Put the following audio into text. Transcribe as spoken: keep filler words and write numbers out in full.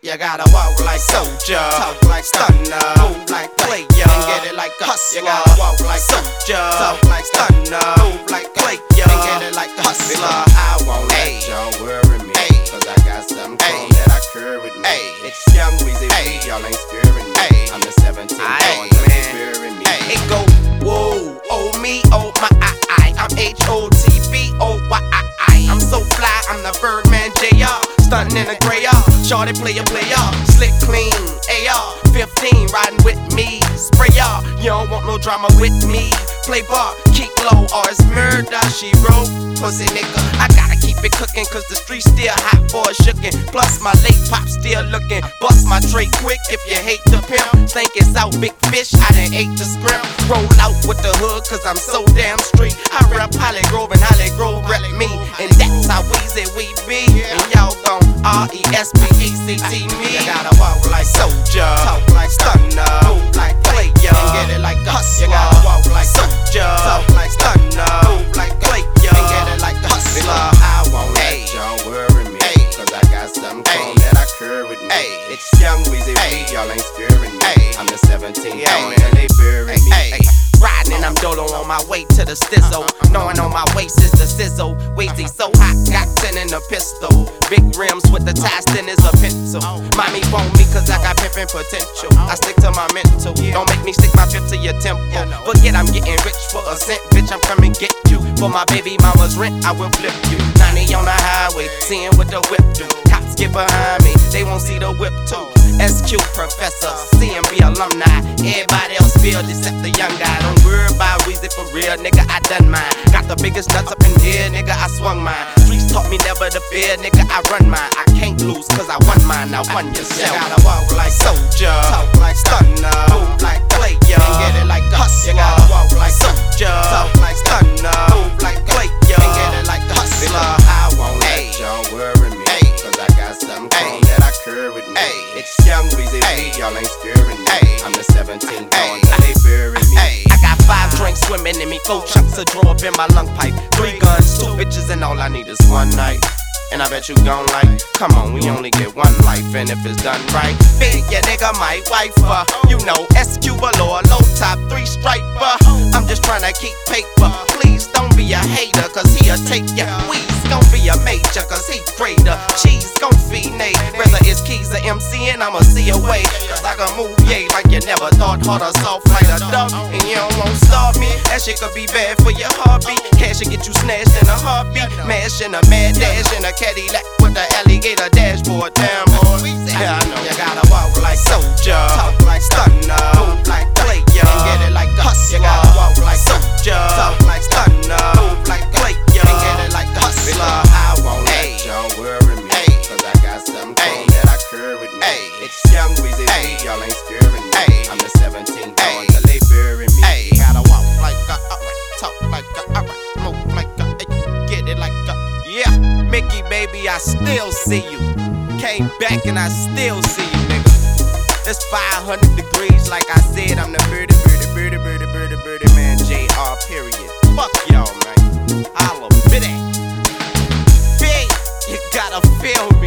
You gotta walk like soldier, talk like stunner, move like player, and get it like a hustler. You gotta walk like soldier, talk like stunner, move like player, and get it like a hustler. I won't let y'all worry me, cause I got something cool that I carry with me. It's Young Weezy B, y'all ain't scaring me. I'm the seventeenth born, don't be fearing me. It go, whoa, oh me, oh my I, I, I'm H O T B, oh why I, I, I'm so fly, I'm the Birdman J R, stuntin' in a gray R, shorty player, player, slick clean, A R, fifteen, riding with me, spray y'all, you don't want no drama with me, play ball, keep low, or it's murder, she wrote, pussy nigga, I gotta keep it cooking, cause the streets still hot, boy shookin', plus my late pop still looking, bust my tray quick if you hate the pimp, think it's out, big fish, I done ate the scrimp, roll out with the hood, cause I'm so damn street, I rep Holly Grove and Holly Grove rep me, and that's how Weezy we be, and y'all gon' R E S P E C T me. You gotta walk like soldier, talk like stunner, move like player, and get it like a hustler. You gotta walk like soldier, talk like stunner, move like player, and get it like a hustler. I won't let y'all worry me, cause I got something cool that I carry with me. It's Young Weezy B, y'all ain't scaring me. I'm the seventeenth born, and they bury me. Riding and I'm dolo on my way to the stizzle. Knowing on my waist is the sizzle. Weezy so hot, got ten in a pistol. Big rims with the ties thin as a pencil. Mommy want me cause I got pimpin' potential. I stick to my mental. Don't make me stick my fifth to your temple. Forget I'm getting rich for a cent. Bitch, I'm coming get you. For my baby mama's rent, I will flip you. ninety on the highway, seeing what the whip do. Cops get behind me, they won't see the whip too. S Q professor, C M B alumni. Everybody else feel except the young guy. Don't worry about Weezy for real, nigga, I done mine. Got the biggest nuts up in here, nigga, I swung mine. Streets taught me never to fear, nigga, I run mine. I can't lose cause I won mine, now won yourself. You gotta walk like soldier, talk like stunner, move like player, and get it like a hustler. You gotta walk like soldier, talk like stunner, move like player, and get it like a hustler. I won't let y'all worry me, cause I got something cool that I carry with me. It's Young Weezy B, y'all ain't scaring me. I'm the seventeenth born, and they bury me. I got five drinks swimming in me, four chunks of draw up in my lung pipe, three guns, two bitches, and all I need is one night. And I bet you gon' like, come on, we only get one life, and if it's done right, big your nigga my wife, uh, you know, S Q below, low top, three striper. I'm just tryna keep paper, please don't be a hater, cause he'll take ya. Weez gon' be a major, cause he greater. Cheese gon' feed Nate, whether it's keys or M C, and I'ma see a way, cause I can move yay like you never thought, hard or soft like a duck, and you don't won't stop me. That shit could be bad for your heartbeat, cash will get you snatched in a heartbeat, mash in a mad dash in a Cadillac with the alligator dashboard. Damn boy, yeah, I know you gotta walk like soldier, talk like stunner, move like player, and get it like a hustler. You gotta walk like soldier, talk like stunner, move like player, and get it like a hustler. I won't let y'all worry me, cause I got something cool that I carry with me. It's Young Weezy B, y'all ain't scaring me. I'm the seventeenth born, till they bury me. Gotta walk like a, alright, talk like a, alright, move like a, get it like a, yeah. Mickey, baby, I still see you. Came back and I still see you, nigga. It's five hundred degrees, like I said. I'm the birdie, birdie, birdie, birdie, birdie, birdie man, J R, period. Fuck y'all, man. I'll admit it. Big, you gotta feel me.